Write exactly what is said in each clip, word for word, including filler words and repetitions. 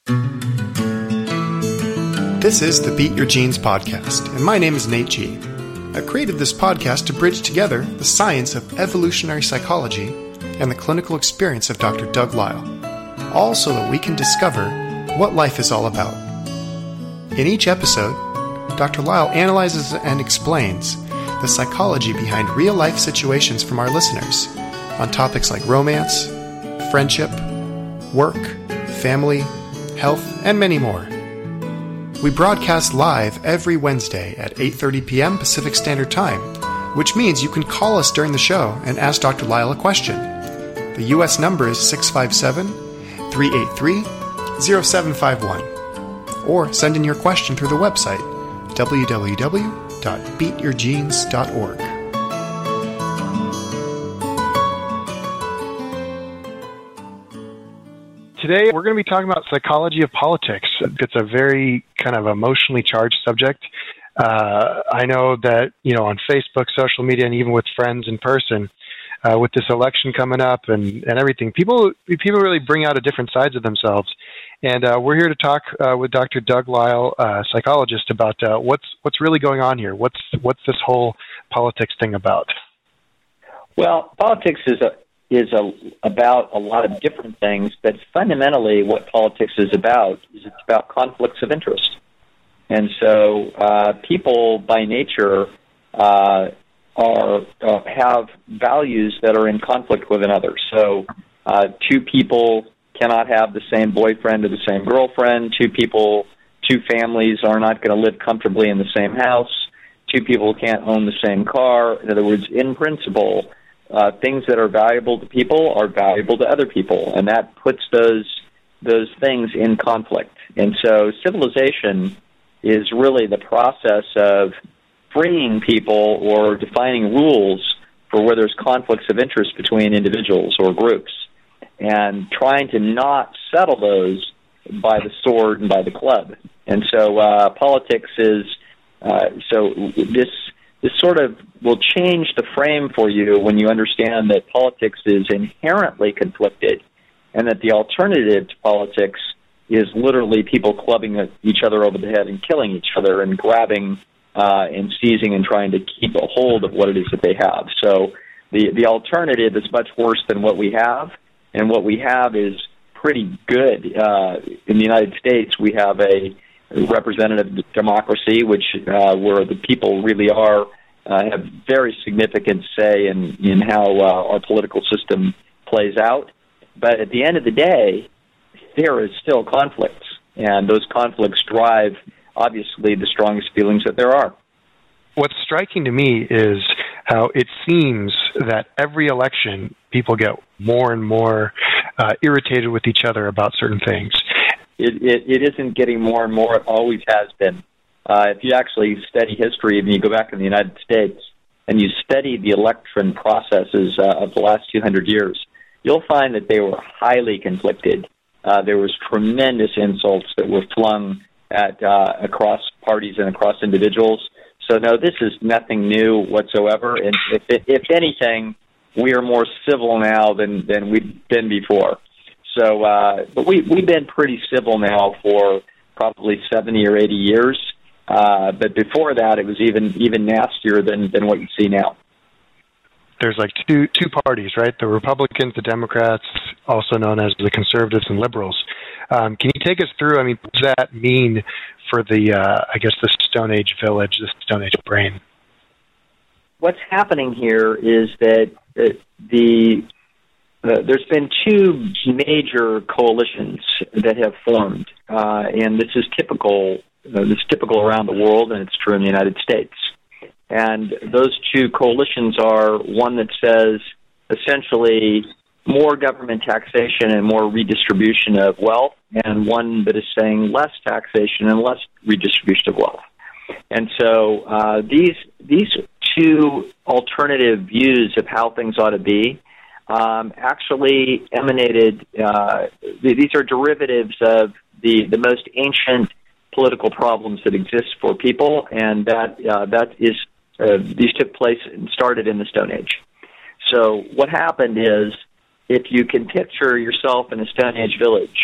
This is the Beat Your Genes podcast, and my name is Nate G. I created this podcast to bridge together the science of evolutionary psychology and the clinical experience of Doctor Doug Lisle, all so that we can discover what life is all about. In each episode, Doctor Lisle analyzes and explains the psychology behind real-life situations from our listeners on topics like romance, friendship, work, family, health, and many more. We broadcast live every Wednesday at eight thirty p.m. Pacific Standard Time, which means you can call us during the show and ask Doctor Lisle a question. The U S number is six five seven, three eight three, zero seven five one. Or send in your question through the website, w w w dot beat your genes dot org. Today, we're going to be talking about psychology of politics. It's a very kind of emotionally charged subject. Uh, I know that, you know, on Facebook, social media, and even with friends in person, uh, with this election coming up and, and everything, people people really bring out a different sides of themselves. And uh, we're here to talk uh, with Doctor Doug Lisle, uh, psychologist, about uh, what's what's really going on here. What's what's this whole politics thing about? Well, politics is a is a, about a lot of different things, but fundamentally what politics is about is it's about conflicts of interest. And so uh, people by nature uh, are uh, have values that are in conflict with another. So uh, two people cannot have the same boyfriend or the same girlfriend. Two people, two families are not going to live comfortably in the same house. Two people can't own the same car. In other words, in principle, Uh, things that are valuable to people are valuable to other people, and that puts those those things in conflict. And so civilization is really the process of freeing people or defining rules for where there's conflicts of interest between individuals or groups, and trying to not settle those by the sword and by the club. And so uh, politics is, uh, so this This sort of will change the frame for you when you understand that politics is inherently conflicted and that the alternative to politics is literally people clubbing each other over the head and killing each other and grabbing uh, and seizing and trying to keep a hold of what it is that they have. So the, the alternative is much worse than what we have, and what we have is pretty good. Uh, in the United States, we have a representative democracy, which uh, where the people really are uh, have very significant say in, in how uh, our political system plays out. But at the end of the day, there is still conflicts, and those conflicts drive, obviously, the strongest feelings that there are. What's striking to me is how it seems that every election, people get more and more uh, irritated with each other about certain things. It, it, it isn't getting more and more. It always has been. Uh, if you actually study history, and you go back in the United States and you study the election processes uh, of the last two hundred years, you'll find that they were highly conflicted. Uh, there was tremendous insults that were flung at uh, across parties and across individuals. So, no, this is nothing new whatsoever. And if, if anything, we are more civil now than, than we've been before. So, uh, but we, we've been pretty civil now for probably seventy or eighty years. Uh, but before that, it was even even nastier than, than what you see now. There's like two two parties, right? The Republicans, the Democrats, also known as the conservatives and liberals. Um, can you take us through, I mean, what does that mean for the, uh, I guess, the Stone Age village, the Stone Age brain? What's happening here is that uh, the Uh, there's been two major coalitions that have formed, uh, and this is typical. Uh, this is typical around the world, and it's true in the United States. And those two coalitions are one that says essentially more government taxation and more redistribution of wealth, and one that is saying less taxation and less redistribution of wealth. And so uh, these these two alternative views of how things ought to be Um, actually emanated, uh, these are derivatives of the, the most ancient political problems that exist for people, and that uh, that is, uh, these took place and started in the Stone Age. So what happened is, if you can picture yourself in a Stone Age village,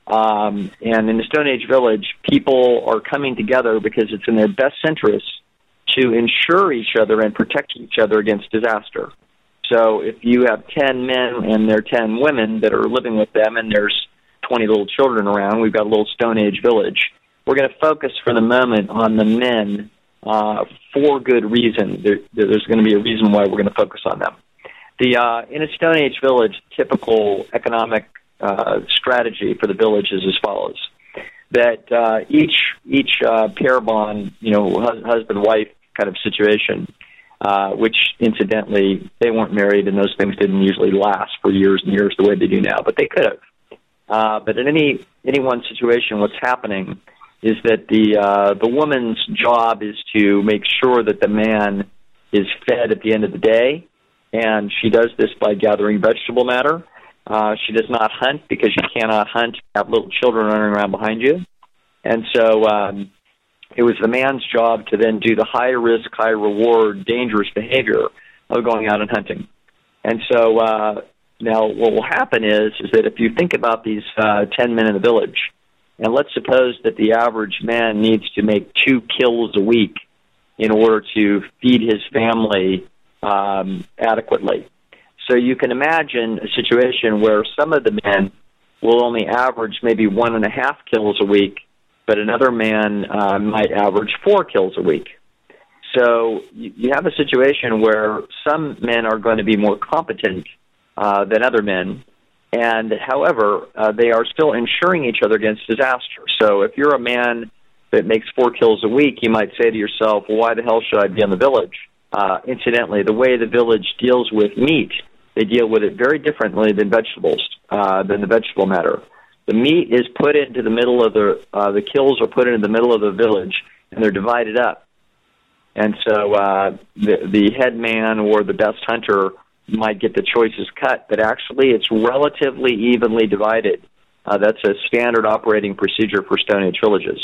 Um, and in the Stone Age village, people are coming together because it's in their best interest to insure each other and protect each other against disaster. So if you have ten men and there are ten women that are living with them and there's twenty little children around, we've got a little Stone Age village. We're going to focus for the moment on the men uh, for good reason. There, there's going to be a reason why we're going to focus on them. The uh, in a Stone Age village, typical economic uh, strategy for the village is as follows: that uh, each each uh, pair bond, you know, husband wife kind of situation, uh, which incidentally they weren't married and those things didn't usually last for years and years the way they do now, but they could have. Uh, but in any any one situation, what's happening is that the uh, the woman's job is to make sure that the man is fed at the end of the day, and she does this by gathering vegetable matter. Uh, she does not hunt because you cannot hunt, have little children running around behind you. And so um, it was the man's job to then do the high-risk, high-reward, dangerous behavior of going out and hunting. And so uh, now what will happen is, is that if you think about these uh, ten men in the village, and let's suppose that the average man needs to make two kills a week in order to feed his family um, adequately. So you can imagine a situation where some of the men will only average maybe one and a half kills a week, but another man uh, might average four kills a week. So you have a situation where some men are going to be more competent uh, than other men, and however, uh, they are still insuring each other against disaster. So if you're a man that makes four kills a week, you might say to yourself, well, why the hell should I be in the village? Uh, incidentally, the way the village deals with meat, they deal with it very differently than vegetables, uh, than the vegetable matter. The meat is put into the middle of the, uh, the kills are put into the middle of the village, and they're divided up. And so uh, the, the head man or the best hunter might get the choices cut, but actually it's relatively evenly divided. Uh, that's a standard operating procedure for Stone Age villages.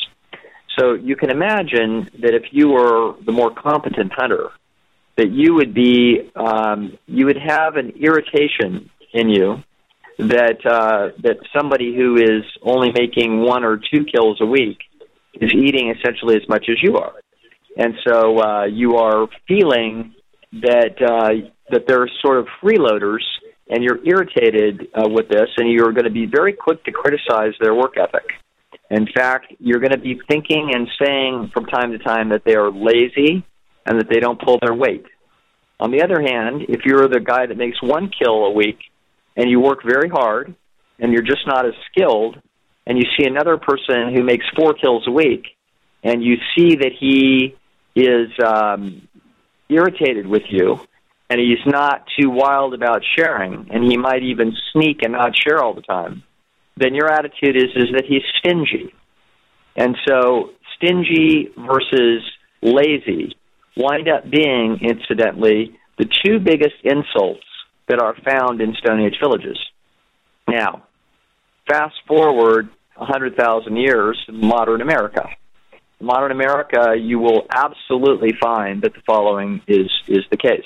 So you can imagine that if you were the more competent hunter, that you would be, um, you would have an irritation in you that uh, that somebody who is only making one or two kills a week is eating essentially as much as you are, and so uh, you are feeling that uh, that they're sort of freeloaders, and you're irritated uh, with this, and you're going to be very quick to criticize their work ethic. In fact, you're going to be thinking and saying from time to time that they are lazy and that they don't pull their weight. On the other hand, if you're the guy that makes one kill a week and you work very hard and you're just not as skilled, and you see another person who makes four kills a week and you see that he is um, irritated with you and he's not too wild about sharing and he might even sneak and not share all the time, then your attitude is, is that he's stingy. And so stingy versus lazy wind up being, incidentally, the two biggest insults that are found in Stone Age villages. Now, fast forward one hundred thousand years in modern America. In modern America, you will absolutely find that the following is, is the case.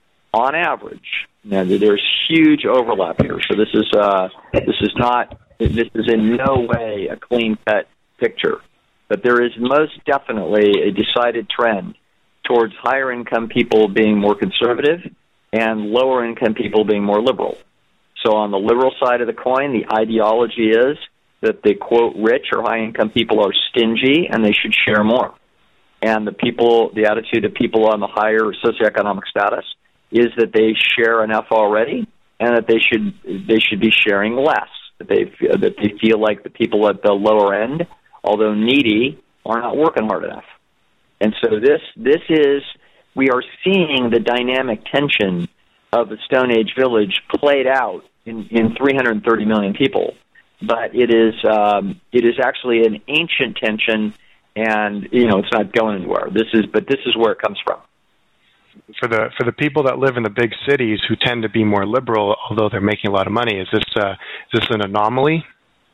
On average, now there's huge overlap here, so this is uh, this is not this is in no way a clean-cut picture, but there is most definitely a decided trend towards higher-income people being more conservative and lower-income people being more liberal. So on the liberal side of the coin, the ideology is that the, quote, rich or high-income people are stingy and they should share more. And the people, the attitude of people on the higher socioeconomic status is that they share enough already and that they should they should be sharing less, that they, that they feel like the people at the lower end, although needy, are not working hard enough. And so this this is, we are seeing the dynamic tension of the Stone Age village played out in, in three hundred thirty million people. But it is um, it is actually an ancient tension, and you know it's not going anywhere. This is, but this is where it comes from. For the for the people that live in the big cities who tend to be more liberal, although they're making a lot of money, is this uh, is this an anomaly?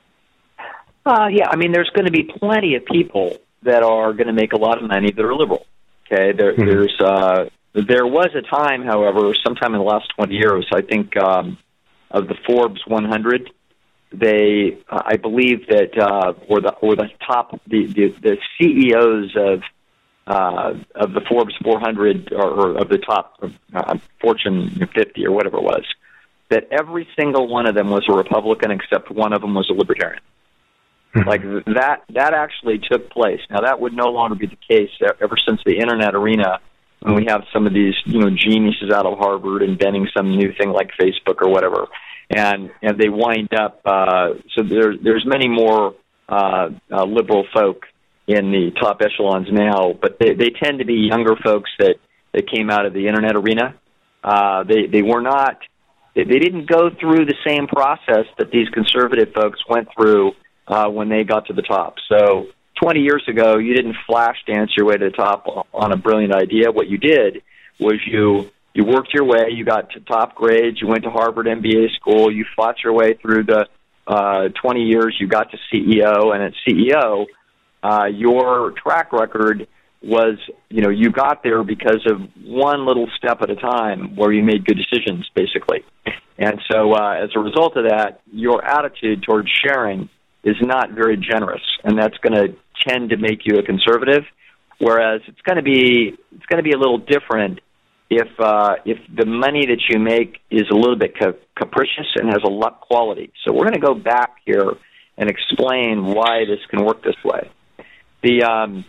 Uh, yeah, I mean, there's going to be plenty of people that are going to make a lot of money that are liberal. Okay, there, mm-hmm. there's uh, there was a time, however, sometime in the last twenty years, I think, um, of the Forbes one hundred, they, uh, I believe that, uh, or the or the top, the, the, the C E Os of uh, of the Forbes four hundred or, or of the top uh, Fortune fifty or whatever it was, that every single one of them was a Republican except one of them was a Libertarian. Like that, that actually took place. Now that would no longer be the case ever since the internet arena, when we have some of these, you know, geniuses out of Harvard inventing some new thing like Facebook or whatever, and and they wind up. Uh, so there, there's many more uh, uh, liberal folk in the top echelons now, but they, they tend to be younger folks that, that came out of the internet arena. Uh, they they were not. They, they didn't go through the same process that these conservative folks went through Uh, when they got to the top. So twenty years ago, you didn't flash dance your way to the top on a brilliant idea. What you did was you you worked your way, you got to top grades, you went to Harvard M B A school, you fought your way through the uh, twenty years, you got to C E O, and at C E O, uh, your track record was, you know, you got there because of one little step at a time where you made good decisions, basically. And so uh, as a result of that, your attitude towards sharing is not very generous, and that's going to tend to make you a conservative. Whereas it's going to be it's going to be a little different if uh, if the money that you make is a little bit ca- capricious and has a luck quality. So we're going to go back here and explain why this can work this way. The um,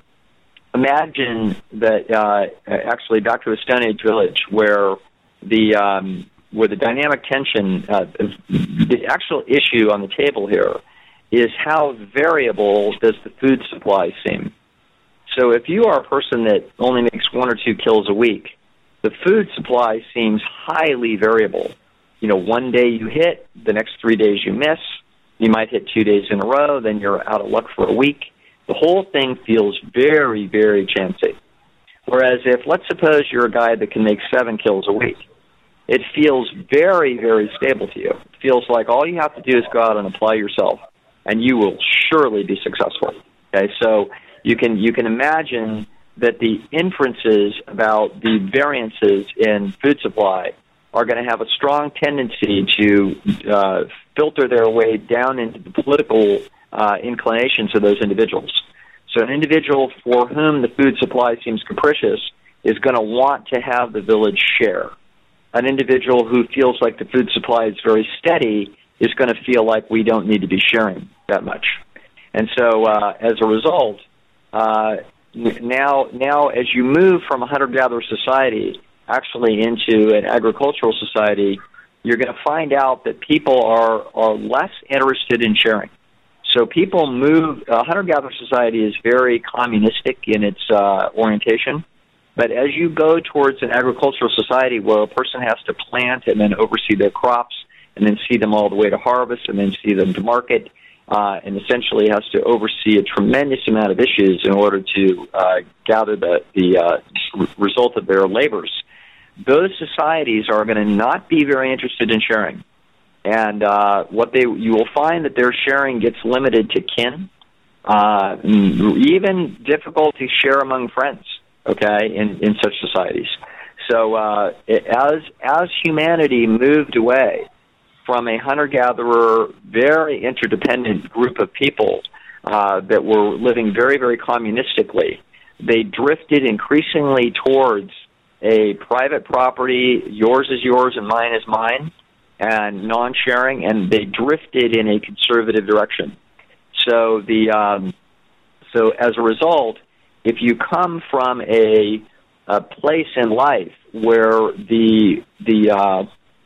imagine that uh, actually back to a Stone Age village where the um, where the dynamic tension, uh, the actual issue on the table here is how variable does the food supply seem. So if you are a person that only makes one or two kills a week, the food supply seems highly variable. You know, one day you hit, the next three days you miss. You might hit two days in a row, then you're out of luck for a week. The whole thing feels very, very chancy. Whereas if, let's suppose you're a guy that can make seven kills a week, it feels very, very stable to you. It feels like all you have to do is go out and apply yourself, and you will surely be successful. Okay, so you can you can imagine that the inferences about the variances in food supply are going to have a strong tendency to uh, filter their way down into the political uh, inclinations of those individuals. So an individual for whom the food supply seems capricious is going to want to have the village share. An individual who feels like the food supply is very steady is going to feel like we don't need to be sharing that much. And so uh, as a result, uh, now, now as you move from a hunter-gatherer society actually into an agricultural society, you're going to find out that people are, are less interested in sharing. So people move, a hunter-gatherer society is very communistic in its uh, orientation, but as you go towards an agricultural society where a person has to plant and then oversee their crops and then see them all the way to harvest and then see them to market, uh, and essentially has to oversee a tremendous amount of issues in order to uh, gather the, the uh, r- result of their labors, those societies are going to not be very interested in sharing. And uh, what they you will find that their sharing gets limited to kin, uh, even difficult to share among friends, okay, in, in such societies. So uh, as as humanity moved away from a hunter-gatherer, very interdependent group of people uh, that were living very, very communistically, they drifted increasingly towards a private property, yours is yours and mine is mine, and non-sharing, and they drifted in a conservative direction. So the um, so as a result, if you come from a, a place in life where the the uh,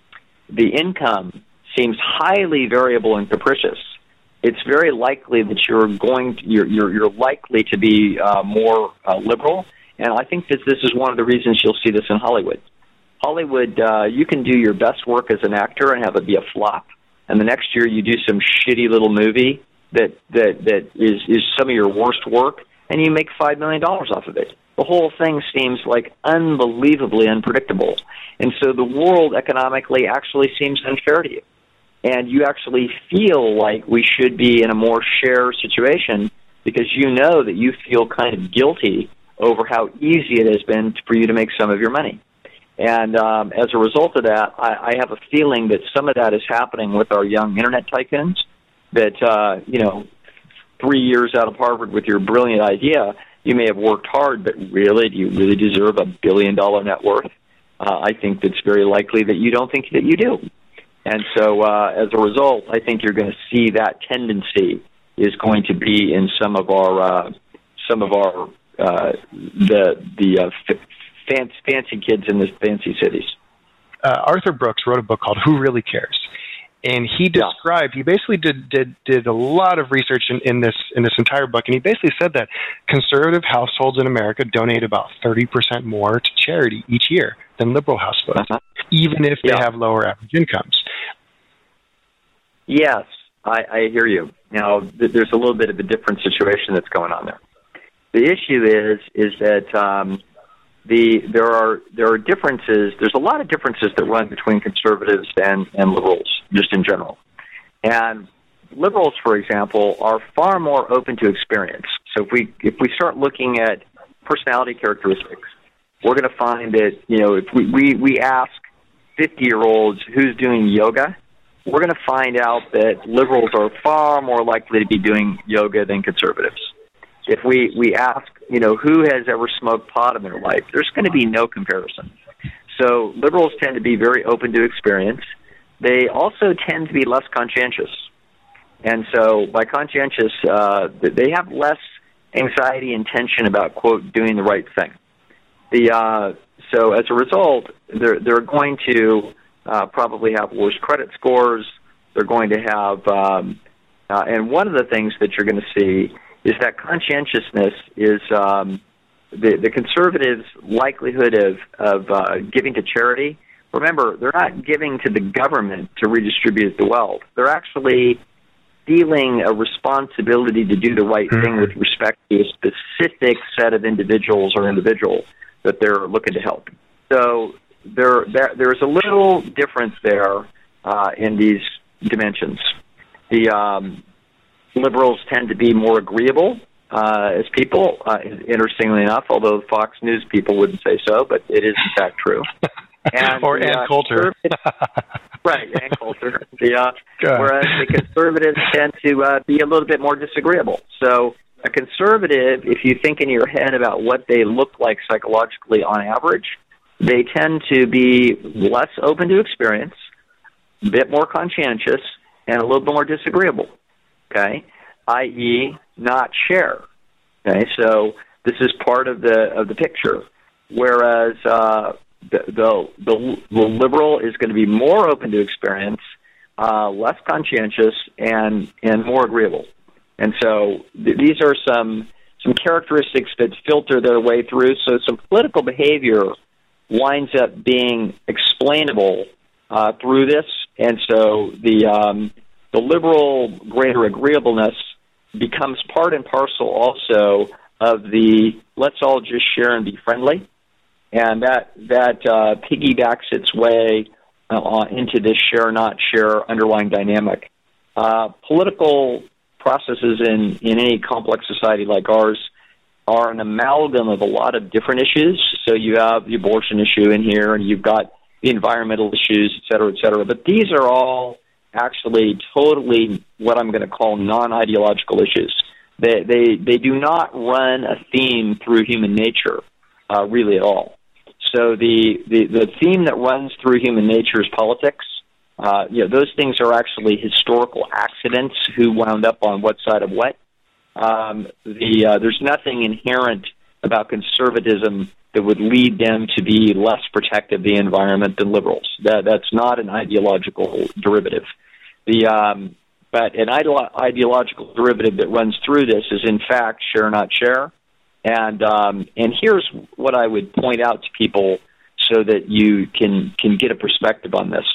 the income seems highly variable and capricious, it's very likely that you're going to, you're you're, you're likely to be uh, more uh, liberal. And I think that this is one of the reasons you'll see this in Hollywood. Hollywood, uh, you can do your best work as an actor and have it be a flop, and the next year you do some shitty little movie that that that is is some of your worst work, and you make five million dollars off of it. The whole thing seems like unbelievably unpredictable, and so the world economically actually seems unfair to you, and you actually feel like we should be in a more share situation because you know that you feel kind of guilty over how easy it has been for you to make some of your money. And um, as a result of that, I, I have a feeling that some of that is happening with our young internet tycoons, that, uh, you know, three years out of Harvard with your brilliant idea, you may have worked hard, but really, do you really deserve a billion-dollar net worth? Uh, I think it's very likely that you don't think that you do. And so, uh, as a result, I think you're going to see that tendency is going to be in some of our uh, some of our uh, the the uh, f- fancy, fancy kids in the fancy cities. Uh, Arthur Brooks wrote a book called Who Really Cares? And he described, yeah. he basically did, did did a lot of research in, in this in this entire book, and he basically said that conservative households in America donate about thirty percent more to charity each year than liberal households, uh-huh. even if they yeah. have lower average incomes. Yes, I, I hear you. Now, th- there's a little bit of a different situation that's going on there. The issue is is that um, the there are there are differences. There's a lot of differences that run between conservatives and, and liberals, just in general. And liberals, for example, are far more open to experience. So if we if we start looking at personality characteristics, we're going to find that, you know, if we, we, we ask fifty-year-olds who's doing yoga, we're going to find out that liberals are far more likely to be doing yoga than conservatives. If we, we ask, you know, who has ever smoked pot in their life, there's going to be no comparison. So liberals tend to be very open to experience. They also tend to be less conscientious. And so by conscientious, uh, they have less anxiety and tension about, quote, doing the right thing. The uh, so as a result, they're they're going to uh, probably have worse credit scores. They're going to have, um, uh, and one of the things that you're going to see is that conscientiousness is um, the the conservatives' likelihood of of uh, giving to charity. Remember, they're not giving to the government to redistribute the wealth. They're actually feeling a responsibility to do the right thing with respect to a specific set of individuals or individual that they're looking to help. So there, there there's a little difference there uh, in these dimensions. The um, liberals tend to be more agreeable uh, as people, uh, interestingly enough, although Fox News people wouldn't say so, but it is in fact true. And or the, Ann uh, Coulter. Right, Ann Coulter. The, uh, whereas the conservatives tend to uh, be a little bit more disagreeable. So a conservative, if you think in your head about what they look like psychologically on average, they tend to be less open to experience, a bit more conscientious, and a little bit more disagreeable, okay, that is not share. Okay, so this is part of the of the picture. Whereas uh, the, the, the, the liberal is going to be more open to experience, uh, less conscientious, and, and more agreeable. And so th- these are some some characteristics that filter their way through. So some political behavior winds up being explainable uh, through this. And so the um, the liberal greater agreeableness becomes part and parcel also of the let's all just share and be friendly. And that that uh, piggybacks its way uh, into this share, not share underlying dynamic. Uh, political processes in, in any complex society like ours are an amalgam of a lot of different issues. So you have the abortion issue in here, and you've got the environmental issues, et cetera, et cetera. But these are all actually totally what I'm going to call non-ideological issues. They, they, they do not run a theme through human nature, uh, really at all. So the, the, the theme that runs through human nature is politics. Uh, you know, those things are actually historical accidents, who wound up on what side of what. Um, the uh, there's nothing inherent about conservatism that would lead them to be less protective of the environment than liberals. That that's not an ideological derivative. The um, but an ide- ideological derivative that runs through this is in fact share not share. And um, and here's what I would point out to people so that you can can get a perspective on this.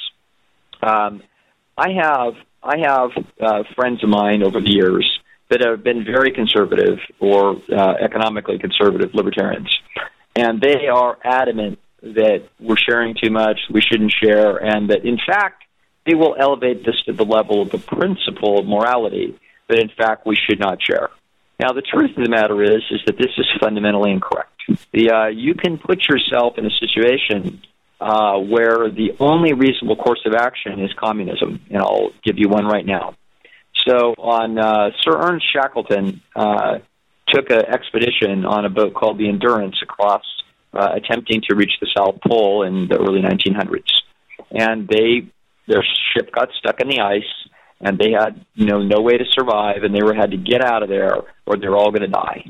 Um, I have I have uh, friends of mine over the years that have been very conservative or uh, economically conservative libertarians, and they are adamant that we're sharing too much, we shouldn't share, and that in fact they will elevate this to the level of the principle of morality that in fact we should not share. Now, the truth of the matter is is that this is fundamentally incorrect. The uh, you can put yourself in a situation Uh, where the only reasonable course of action is communism, and I'll give you one right now. So on uh, Sir Ernest Shackleton uh, took an expedition on a boat called the Endurance across, uh, attempting to reach the South Pole in the early nineteen hundreds. And they their ship got stuck in the ice, and they had you know no way to survive, and they were had to get out of there, or they're all going to die.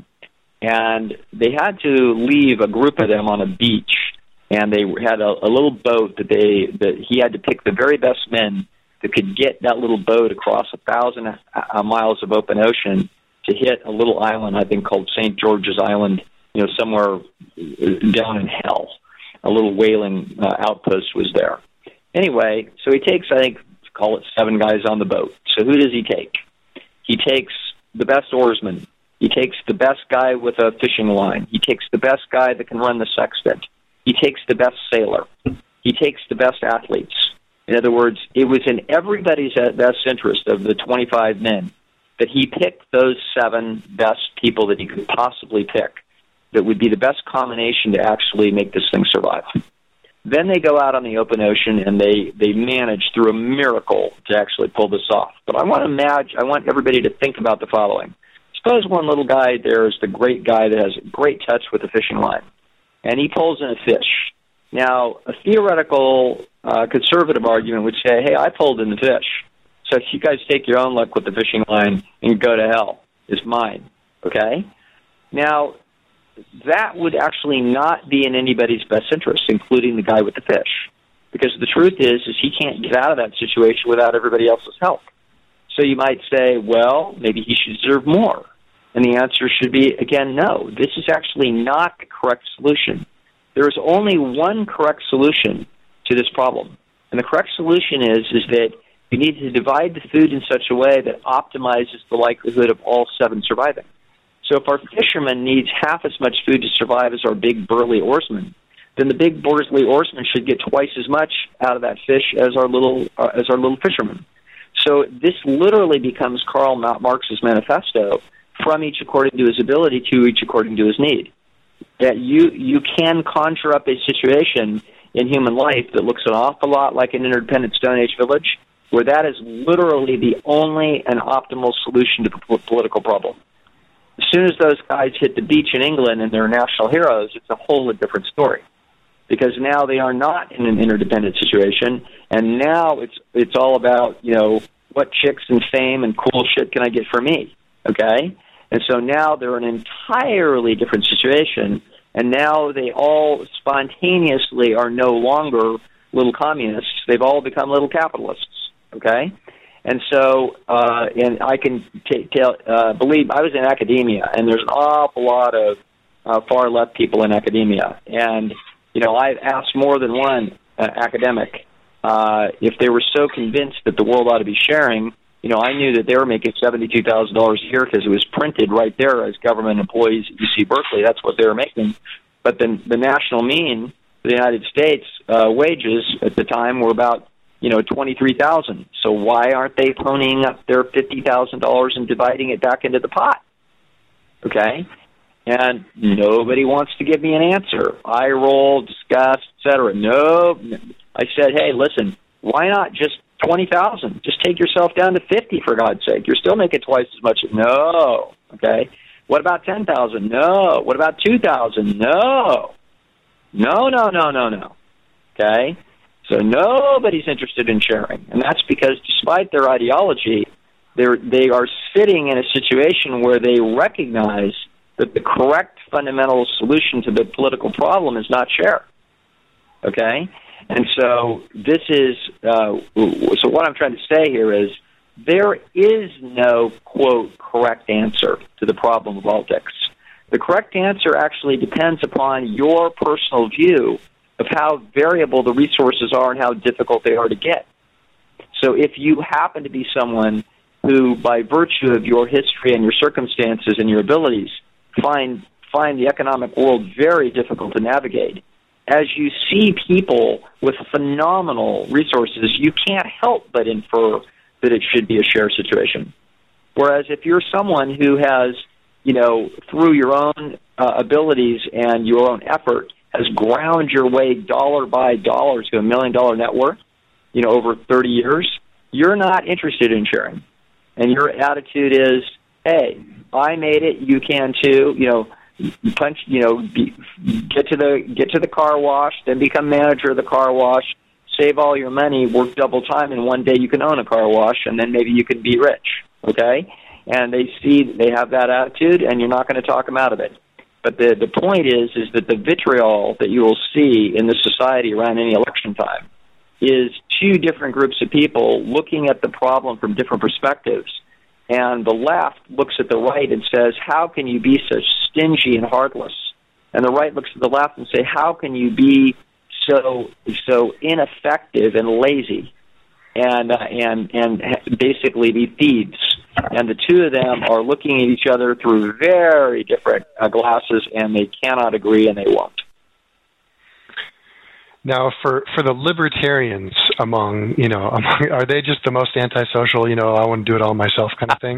And they had to leave a group of them on a beach, and they had a, a little boat that they that he had to pick the very best men that could get that little boat across a thousand uh, miles of open ocean to hit a little island, I think, called Saint George's Island, you know, somewhere down in hell. A little whaling uh, outpost was there. Anyway, so he takes, I think, call it seven guys on the boat. So who does he take? He takes the best oarsman. He takes the best guy with a fishing line. He takes the best guy that can run the sextant. He takes the best sailor. He takes the best athletes. In other words, it was in everybody's best interest of the twenty-five men that he picked those seven best people that he could possibly pick that would be the best combination to actually make this thing survive. Then they go out on the open ocean and they, they manage through a miracle to actually pull this off. But I want to imagine, I want everybody to think about the following. Suppose one little guy there is the great guy that has great touch with the fishing line, and he pulls in a fish. Now, a theoretical uh, conservative argument would say, hey, I pulled in the fish, so if you guys take your own luck with the fishing line and go to hell, it's mine, okay? Now, that would actually not be in anybody's best interest, including the guy with the fish, because the truth is, is he can't get out of that situation without everybody else's help. So you might say, well, maybe he should deserve more. And the answer should be, again, no. This is actually not the correct solution. There is only one correct solution to this problem. And the correct solution is, is that you need to divide the food in such a way that optimizes the likelihood of all seven surviving. So if our fisherman needs half as much food to survive as our big burly oarsman, then the big burly oarsman should get twice as much out of that fish as our little uh, as our little fisherman. So this literally becomes Karl Marx's manifesto, from each according to his ability to each according to his need. That you, you can conjure up a situation in human life that looks an awful lot like an interdependent Stone Age village, where that is literally the only and optimal solution to the political problem. As soon as those guys hit the beach in England and they're national heroes, it's a whole different story. Because now they are not in an interdependent situation, and now it's it's all about, you know, what chicks and fame and cool shit can I get for me, okay? And so now they're in an entirely different situation, and now they all spontaneously are no longer little communists. They've all become little capitalists, okay? And so, uh, and I can t- tell, uh, believe, I was in academia, and there's an awful lot of uh, far-left people in academia, and you know, I've asked more than one uh, academic uh, if they were so convinced that the world ought to be sharing. You know, I knew that they were making seventy-two thousand dollars a year because it was printed right there as government employees at U C Berkeley. That's what they were making. But then the national mean for the United States uh, wages at the time were about, you know, twenty-three thousand dollars. So why aren't they ponying up their fifty thousand dollars and dividing it back into the pot? Okay? And nobody wants to give me an answer. I roll, discuss, et cetera. No, I said, hey, listen, why not just twenty thousand? Just take yourself down to fifty, for God's sake. You're still making twice as much. No. Okay. What about ten thousand? No. What about two thousand? No. No, no, no, no, no. Okay. So nobody's interested in sharing, and that's because despite their ideology, they're they are sitting in a situation where they recognize that the correct fundamental solution to the political problem is not share. Okay? And so this is, uh, so what I'm trying to say here is there is no, quote, correct answer to the problem of politics. The correct answer actually depends upon your personal view of how variable the resources are and how difficult they are to get. So if you happen to be someone who, by virtue of your history and your circumstances and your abilities, find find the economic world very difficult to navigate, as you see people with phenomenal resources, you can't help but infer that it should be a share situation. Whereas if you're someone who has, you know, through your own uh, abilities and your own effort, has ground your way dollar by dollar to a million dollar net worth, you know, over thirty years, you're not interested in sharing. and your attitude is, hey, I made it, you can too, you know, punch, you know, be, get to the get to the car wash, then become manager of the car wash, save all your money, work double time, and one day you can own a car wash, and then maybe you can be rich, okay? And they see, they have that attitude, and you're not going to talk them out of it. But the, the point is, is that the vitriol that you will see in the society around any election time is two different groups of people looking at the problem from different perspectives. And the left looks at the right and says, how can you be so stingy and heartless? And the right looks at the left and say, how can you be so so ineffective and lazy and uh, and and basically be thieves? And the two of them are looking at each other through very different uh, glasses, and they cannot agree, and they won't. Now, for, for the libertarians among, you know, among, are they just the most antisocial, you know, I want to do it all myself kind of thing?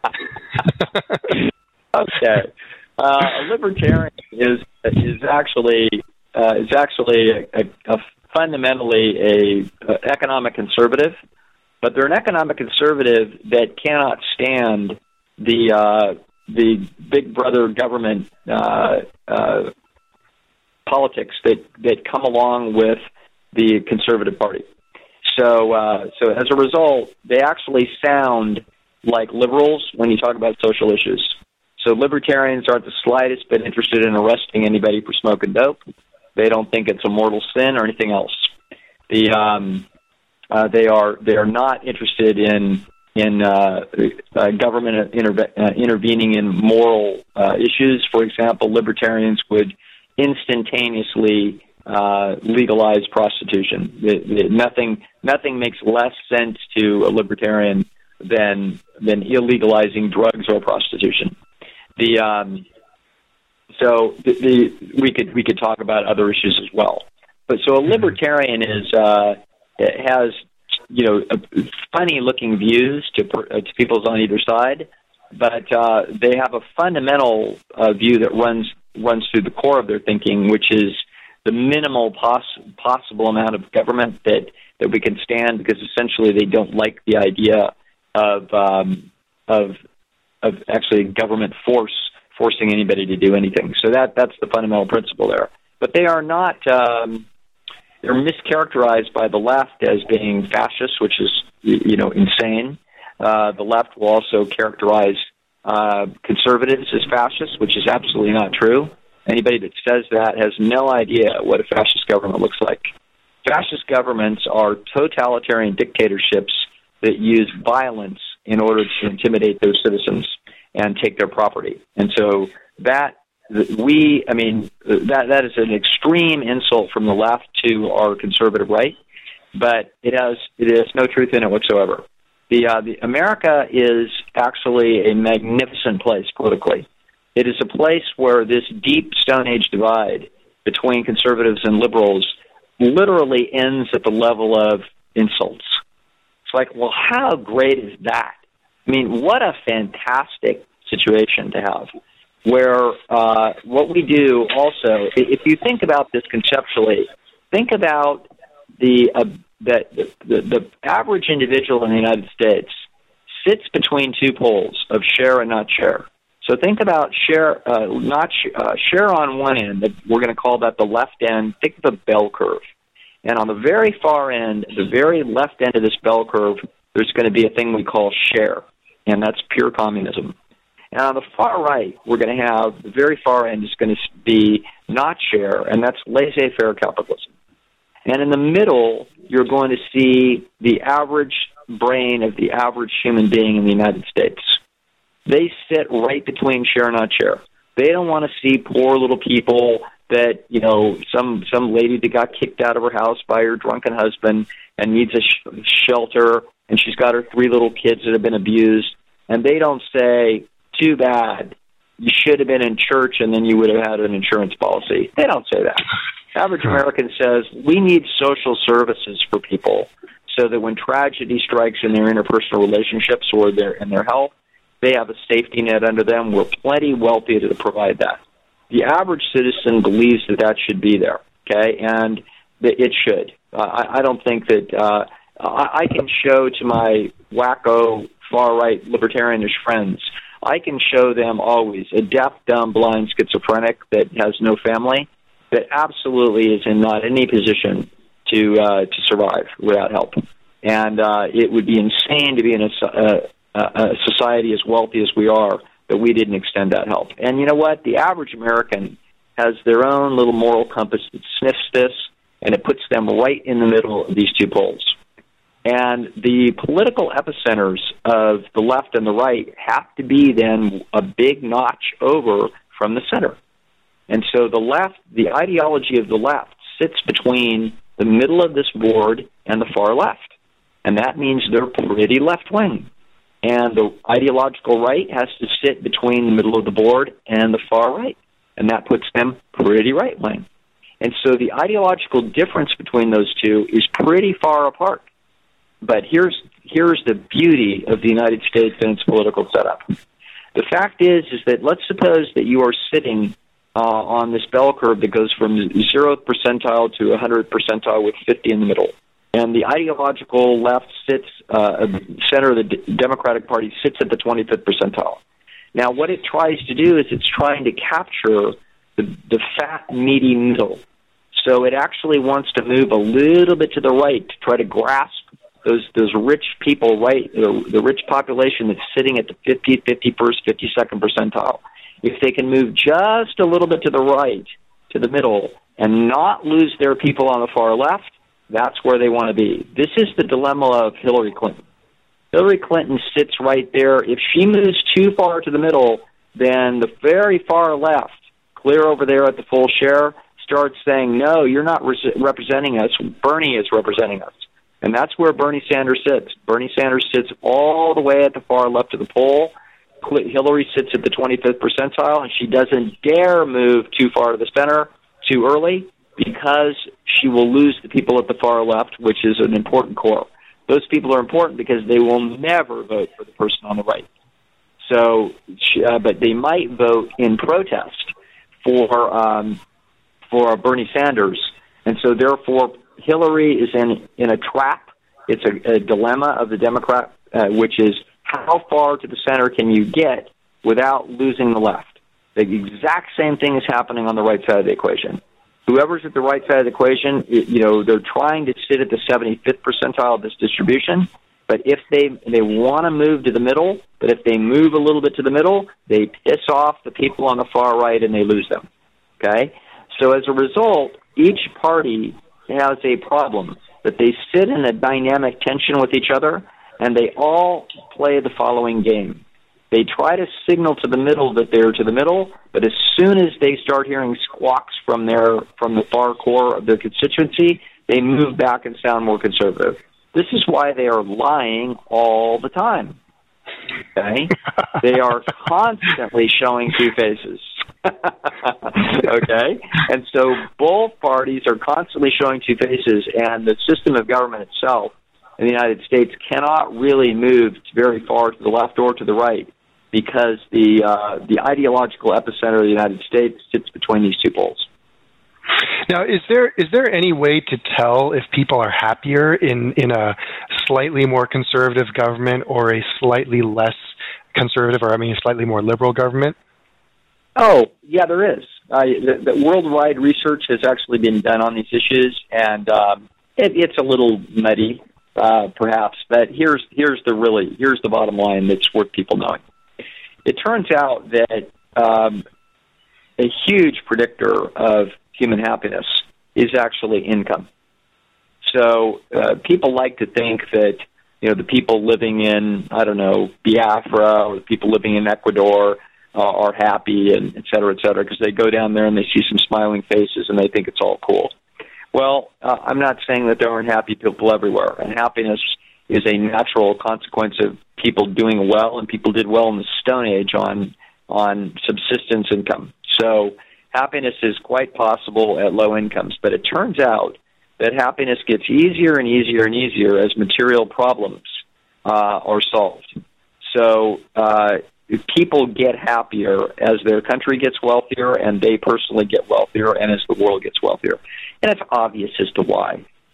Okay. Uh, a libertarian is is actually uh, is actually a, a, a fundamentally a, a economic conservative, but they're an economic conservative that cannot stand the uh, the big brother government uh, uh, politics that, that come along with the Conservative Party. So, uh, so as a result, they actually sound like liberals when you talk about social issues. So libertarians aren't the slightest bit interested in arresting anybody for smoking dope. They don't think it's a mortal sin or anything else. The um, uh, they are they are not interested in in uh, uh, government interve- uh, intervening in moral uh, issues. For example, libertarians would instantaneously uh, legalize prostitution. It, it, nothing nothing makes less sense to a libertarian than than illegalizing drugs or prostitution. The um, so the, the we could we could talk about other issues as well. But so a libertarian is uh, has you know funny looking views to uh, to people's on either side, but uh, they have a fundamental uh, view that runs runs through the core of their thinking, which is the minimal poss- possible amount of government that, that we can stand, because essentially they don't like the idea of um, of of actually government force forcing anybody to do anything. So that that's the fundamental principle there. But they are not um, they're mischaracterized by the left as being fascist, which is you know insane. Uh, the left will also characterize uh, conservatives as fascists, which is absolutely not true. Anybody that says that has no idea what a fascist government looks like. Fascist governments are totalitarian dictatorships that use violence in order to intimidate their citizens and take their property. And so that we, I mean, that that is an extreme insult from the left to our conservative right, but it has it has no truth in it whatsoever. The, uh, the America is actually a magnificent place politically. It is a place where this deep Stone Age divide between conservatives and liberals literally ends at the level of insults. It's like, well, how great is that? I mean, what a fantastic situation to have, where uh, what we do also, if you think about this conceptually, think about the uh, that the, the, the average individual in the United States sits between two poles of share and not share. So think about share, uh, not sh- uh, share on one end. We're going to call that the left end. Think of the bell curve. And on the very far end, the very left end of this bell curve, there's going to be a thing we call share, and that's pure communism. And on the far right, we're going to have the very far end is going to be not share, and that's laissez-faire capitalism. And in the middle, you're going to see the average brain of the average human being in the United States. They sit right between share and not share. They don't want to see poor little people that, you know, some some lady that got kicked out of her house by her drunken husband and needs a sh- shelter, and she's got her three little kids that have been abused, and they don't say, too bad, you should have been in church and then you would have had an insurance policy. They don't say that. Average American says, we need social services for people so that when tragedy strikes in their interpersonal relationships or their in their health, they have a safety net under them. We're plenty wealthy to provide that. The average citizen believes that that should be there, okay, and that it should. Uh, I, I don't think that uh, I, I can show to my wacko far-right libertarianish friends, I can show them always a deaf, dumb, blind schizophrenic that has no family that absolutely is in not any position to uh, to survive without help. And uh, it would be insane to be in a, a, a society as wealthy as we are that we didn't extend that help. And you know what? The average American has their own little moral compass that sniffs this, and it puts them right in the middle of these two poles. And the political epicenters of the left and the right have to be then a big notch over from the center. And so the left, the ideology of the left sits between the middle of this board and the far left. And that means they're pretty left-wing. And the ideological right has to sit between the middle of the board and the far right. And that puts them pretty right-wing. And so the ideological difference between those two is pretty far apart. But here's here's the beauty of the United States and its political setup. The fact is, is that let's suppose that you are sitting uh, on this bell curve that goes from zeroth percentile to one hundredth percentile with fifty in the middle. And the ideological left sits, uh, center of the D- Democratic Party sits at the twenty-fifth percentile. Now, what it tries to do is it's trying to capture the, the fat, meaty middle. So it actually wants to move a little bit to the right to try to grasp those those rich people, right, the, the rich population that's sitting at the fiftieth, fifty-first, fifty-second percentile. If they can move just a little bit to the right, to the middle, and not lose their people on the far left, that's where they want to be. This is the dilemma of Hillary Clinton. Hillary Clinton sits right there. If she moves too far to the middle, then the very far left, clear over there at the full share, starts saying, no, you're not re- representing us. Bernie is representing us. And that's where Bernie Sanders sits. Bernie Sanders sits all the way at the far left of the poll. Hillary sits at the twenty-fifth percentile, and she doesn't dare move too far to the center too early because she will lose the people at the far left, which is an important core. Those people are important because they will never vote for the person on the right. So, uh, but they might vote in protest for um, for Bernie Sanders, and so therefore Hillary is in in a trap. It's a, a dilemma of the Democrat, uh, which is how far to the center can you get without losing the left? The exact same thing is happening on the right side of the equation. Whoever's at the right side of the equation, you know, they're trying to sit at the seventy-fifth percentile of this distribution. But if they they want to move to the middle, but if they move a little bit to the middle, they piss off the people on the far right and they lose them. Okay? So as a result, each party has a problem, that they sit in a dynamic tension with each other, and they all play the following game. They try to signal to the middle that they're to the middle, but as soon as they start hearing squawks from their from the far core of their constituency, they move back and sound more conservative. This is why they are lying all the time. Okay? They are constantly showing two faces. Okay? And so both parties are constantly showing two faces, and the system of government itself in the United States cannot really move very far to the left or to the right because the uh, the ideological epicenter of the United States sits between these two poles. Now, is there is there any way to tell if people are happier in, in a slightly more conservative government or a slightly less conservative, or I mean, slightly more liberal government? Oh, yeah, there is. Uh, the, the worldwide research has actually been done on these issues, and um, it, it's a little muddy, uh, perhaps. But here's here's the really here's the bottom line that's worth people knowing. It turns out that um, a huge predictor of human happiness is actually income. So uh, people like to think that, you know, the people living in, I don't know, Biafra or the people living in Ecuador uh, are happy, and et cetera, et cetera, because they go down there and they see some smiling faces and they think it's all cool. Well, uh, I'm not saying that there aren't happy people everywhere, and happiness is a natural consequence of people doing well, and people did well in the Stone Age on on subsistence income. So happiness is quite possible at low incomes, but it turns out that happiness gets easier and easier and easier as material problems uh, are solved. So uh, people get happier as their country gets wealthier, and they personally get wealthier, and as the world gets wealthier. And it's obvious as to why.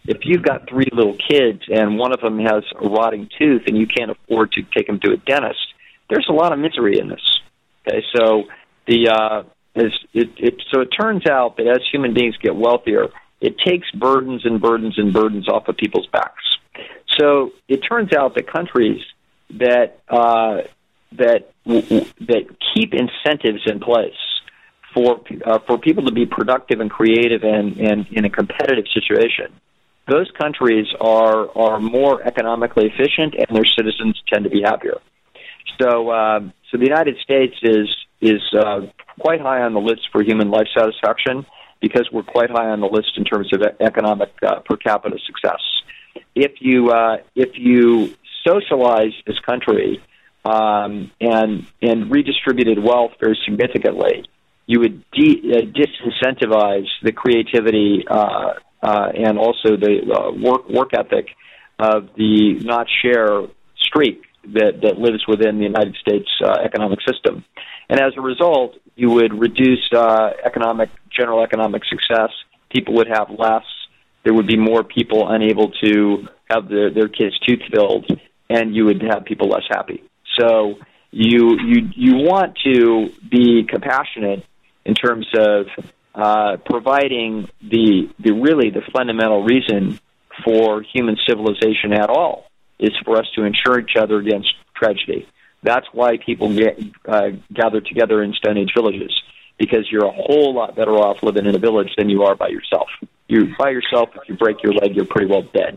if you've got three little kids and one of them has a rotting tooth and you can't afford to take them to a dentist, there's a lot of misery in this. Okay, so the uh, is, it, it so it turns out that as human beings get wealthier, it takes burdens and burdens and burdens off of people's backs. So it turns out that countries that uh, that that keep incentives in place for uh, for people to be productive and creative and, and in a competitive situation, those countries are are more economically efficient and their citizens tend to be happier. So uh, so the United States is is uh, quite high on the list for human life satisfaction because we're quite high on the list in terms of economic uh, per capita success. If you uh, if you socialize this country um, and and redistributed wealth very significantly, you would de- uh, disincentivize the creativity uh, uh, and also the uh, work work ethic of the not share streak that, that lives within the United States uh, economic system. And as a result, you would reduce uh, economic general economic success. People would have less. There would be more people unable to have the, their kids' teeth filled, and you would have people less happy. So you you you want to be compassionate in terms of uh, providing the the really the fundamental reason for human civilization at all is for us to insure each other against tragedy. That's why people get, uh, gather together in Stone Age villages, because you're a whole lot better off living in a village than you are by yourself. You by yourself, if you break your leg, you're pretty well dead.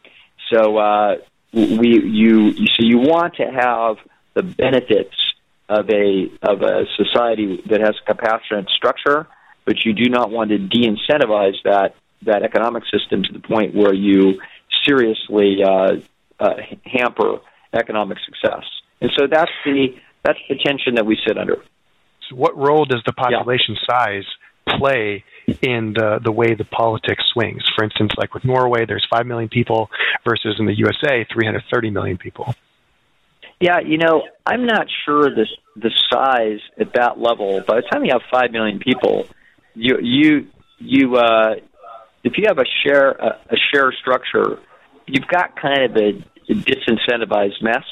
So uh, we you, you so you want to have the benefits of a of a society that has a compassionate structure, but you do not want to de-incentivize that that economic system to the point where you seriously uh, uh, hamper economic success. And so that's the that's the tension that we sit under. So what role does the population yeah. size play in the, the way the politics swings? For instance, like with Norway, there's five million people versus in the U S A, three hundred thirty million people. Yeah, you know, I'm not sure the the size at that level. By the time you have five million people, you you you uh, if you have a share a, a share structure, you've got kind of a, a disincentivized mess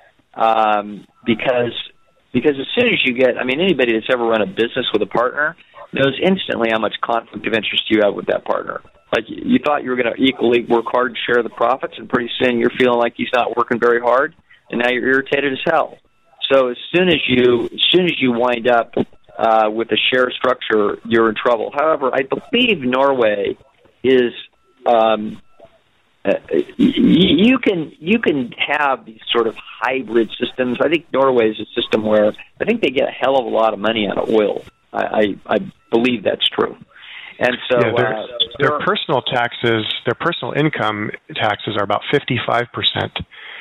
um, because because as soon as you get, I mean, anybody that's ever run a business with a partner knows instantly how much conflict of interest you have with that partner. Like you thought you were going to equally work hard and share the profits, and pretty soon you're feeling like he's not working very hard. And now you're irritated as hell. So as soon as you as soon as you wind up uh, with a share structure, you're in trouble. However, I believe Norway is um, uh, you can you can have these sort of hybrid systems. I think Norway is a system where I think they get a hell of a lot of money out of oil. I, I, I believe that's true. And so yeah, their, uh, their personal taxes, their personal income taxes are about fifty-five percent.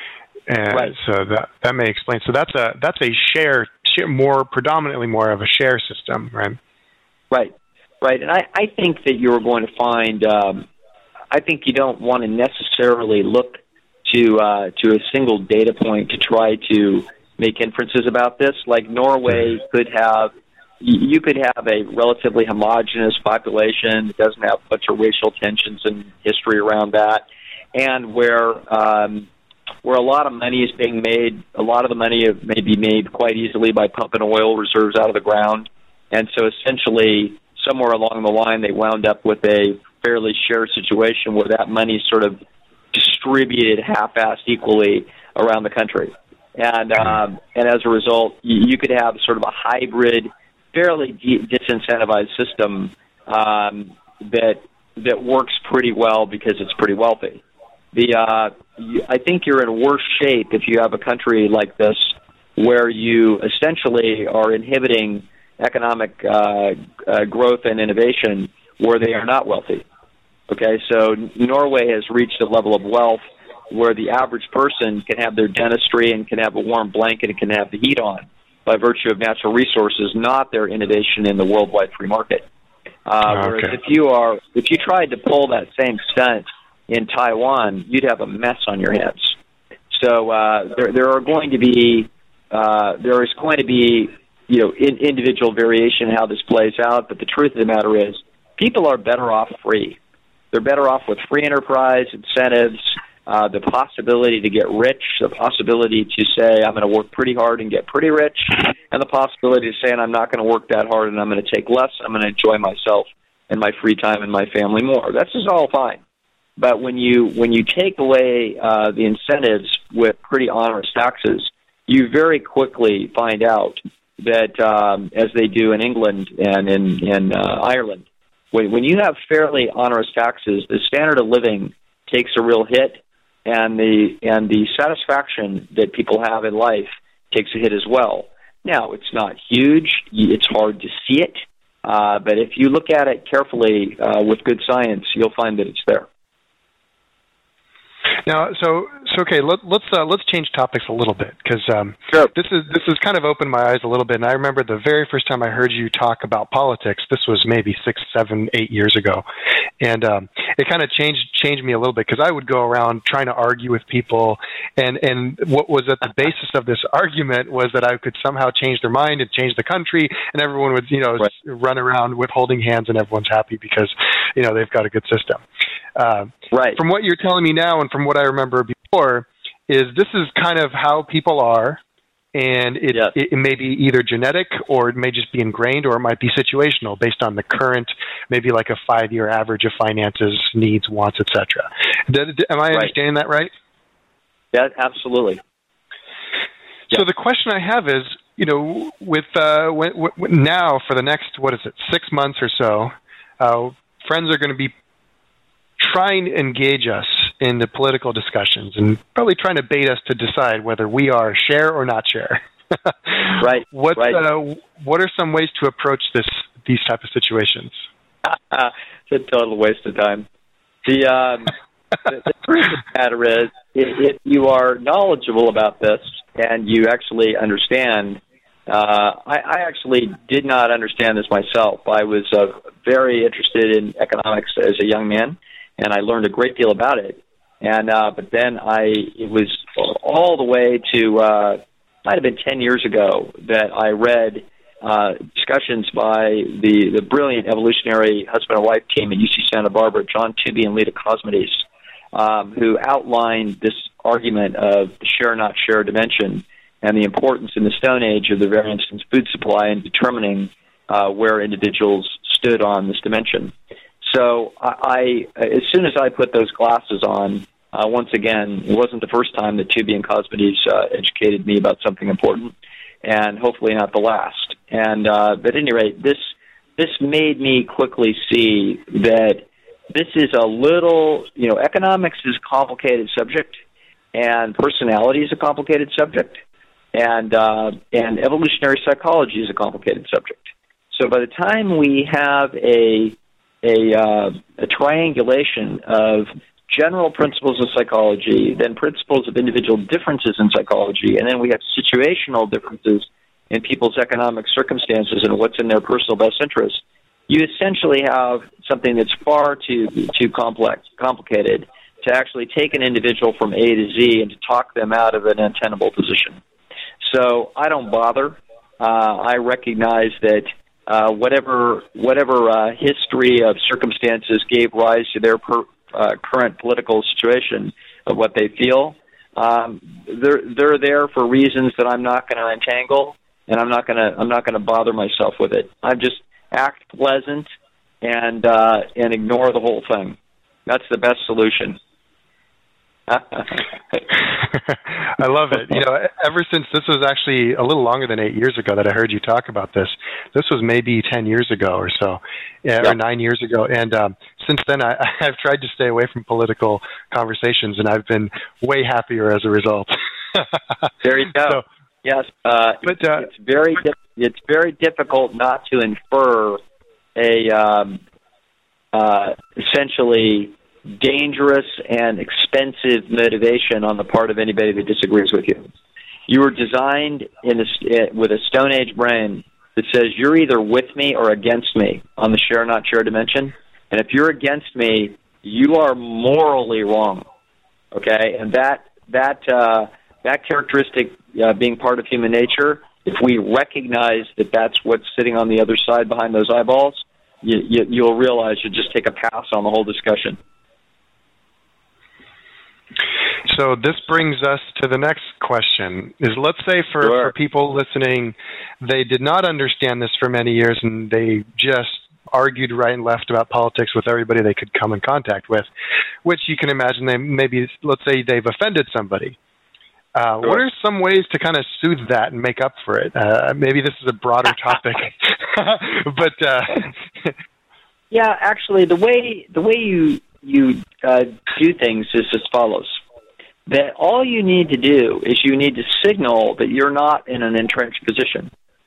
And right. so that that may explain. So that's a that's a share, share more predominantly more of a share system, right? Right, right. And I, I think that you're going to find. Um, I think you don't want to necessarily look to uh, to a single data point to try to make inferences about this. Like Norway mm-hmm. could have, you could have a relatively homogeneous population that doesn't have a bunch of racial tensions and history around that, and where. Um, where a lot of money is being made, a lot of the money may be made quite easily by pumping oil reserves out of the ground. And so essentially, somewhere along the line, they wound up with a fairly shared situation where that money is sort of distributed half-assed equally around the country. And um, and as a result, you, you could have sort of a hybrid, fairly de- disincentivized system um, that that works pretty well because it's pretty wealthy. The uh, I think you're in worse shape if you have a country like this where you essentially are inhibiting economic uh, uh, growth and innovation where they are not wealthy. Okay, so Norway has reached a level of wealth where the average person can have their dentistry and can have a warm blanket and can have the heat on by virtue of natural resources, not their innovation in the worldwide free market. Uh, okay. Whereas if you are, if you tried to pull that same stunt in Taiwan, you'd have a mess on your hands. So uh, there, there are going to be uh, there is going to be you know in, individual variation how this plays out. But the truth of the matter is, people are better off free. They're better off with free enterprise, incentives, uh, the possibility to get rich, the possibility to say, I'm going to work pretty hard and get pretty rich, and the possibility of saying, I'm not going to work that hard and I'm going to take less, I'm going to enjoy myself and my free time and my family more. That's just all fine. But when you when you take away uh, the incentives with pretty onerous taxes, you very quickly find out that, um, as they do in England and in, in uh, Ireland, when, when you have fairly onerous taxes, the standard of living takes a real hit, and the and the satisfaction that people have in life takes a hit as well. Now, it's not huge. It's hard to see it. Uh, but if you look at it carefully uh, with good science, you'll find that it's there. Now, so, so okay, let, let's uh, let's change topics a little bit, because um, sure. this is this has kind of opened my eyes a little bit. And I remember the very first time I heard you talk about politics. This was maybe six, seven, eight years ago, and um, it kind of changed changed me a little bit, because I would go around trying to argue with people, and and what was at the basis of this argument was that I could somehow change their mind and change the country, and everyone would, you know, right. run around with holding hands, and everyone's happy because, you know, they've got a good system. Uh, right. From what you're telling me now, and from what I remember before, is this is kind of how people are, and it, yes. it, it may be either genetic, or it may just be ingrained, or it might be situational based on the current, maybe like a five-year average of finances, needs, wants, et cetera. Am I understanding right. that right? Yeah, absolutely. So yeah. the question I have is, you know, with uh, when, when, now for the next, what is it, six months or so, uh, friends are going to be trying to engage us in the political discussions and probably trying to bait us to decide whether we are share or not share. right. What right. Uh, what are some ways to approach this these type of situations? It's a total waste of time. The um, the, the truth of the matter is, if, if you are knowledgeable about this and you actually understand, uh, I, I actually did not understand this myself. I was uh, very interested in economics as a young man, and I learned a great deal about it. And uh, but then I it was all the way to uh, might have been ten years ago that I read uh, discussions by the, the brilliant evolutionary husband and wife team at U C Santa Barbara, John Tooby and Lita Cosmides, um, who outlined this argument of the share not share dimension and the importance in the Stone Age of the variance in food supply in determining uh, where individuals stood on this dimension. So I, I, as soon as I put those glasses on, uh, once again, it wasn't the first time that Tooby and Cosmides uh, educated me about something important, and hopefully not the last. And uh, but at any rate, this this made me quickly see that this is a little, you know, economics is a complicated subject, and personality is a complicated subject, and uh, and evolutionary psychology is a complicated subject. So by the time we have a a, uh, a triangulation of general principles of psychology, then principles of individual differences in psychology, and then we have situational differences in people's economic circumstances and what's in their personal best interest, you essentially have something that's far too too complex, complicated to actually take an individual from A to Z and to talk them out of an untenable position. So I don't bother. Uh, I recognize that Uh, whatever whatever uh, history of circumstances gave rise to their per, uh, current political situation of what they feel, um, they're they're there for reasons that I'm not going to entangle, and I'm not going to I'm not going to bother myself with it. I just act pleasant and uh, and ignore the whole thing. That's the best solution. I love it. You know, ever since this was actually a little longer than eight years ago that I heard you talk about this. This was maybe ten years ago or so, yeah, or nine years ago. And um, since then, I, I've tried to stay away from political conversations, and I've been way happier as a result. There you go. So, yes, uh, but uh, it's very it's very difficult not to infer a um, uh, essentially dangerous and expensive motivation on the part of anybody that disagrees with you. You were designed in a, with a Stone Age brain that says you're either with me or against me on the share not share dimension. And if you're against me, you are morally wrong. Okay, and that that uh, that characteristic uh, being part of human nature, if we recognize that that's what's sitting on the other side behind those eyeballs, you, you, you'll realize you just take a pass on the whole discussion. So this brings us to the next question. Is let's say for, sure. for people listening, they did not understand this for many years and they just argued right and left about politics with everybody they could come in contact with, which you can imagine they maybe, let's say they've offended somebody. Uh, sure. What are some ways to kind of soothe that and make up for it? Uh, maybe this is a broader topic, but uh... yeah, actually, the way the way you you uh, do things is as follows: that all you need to do is you need to signal that you're not in an entrenched position.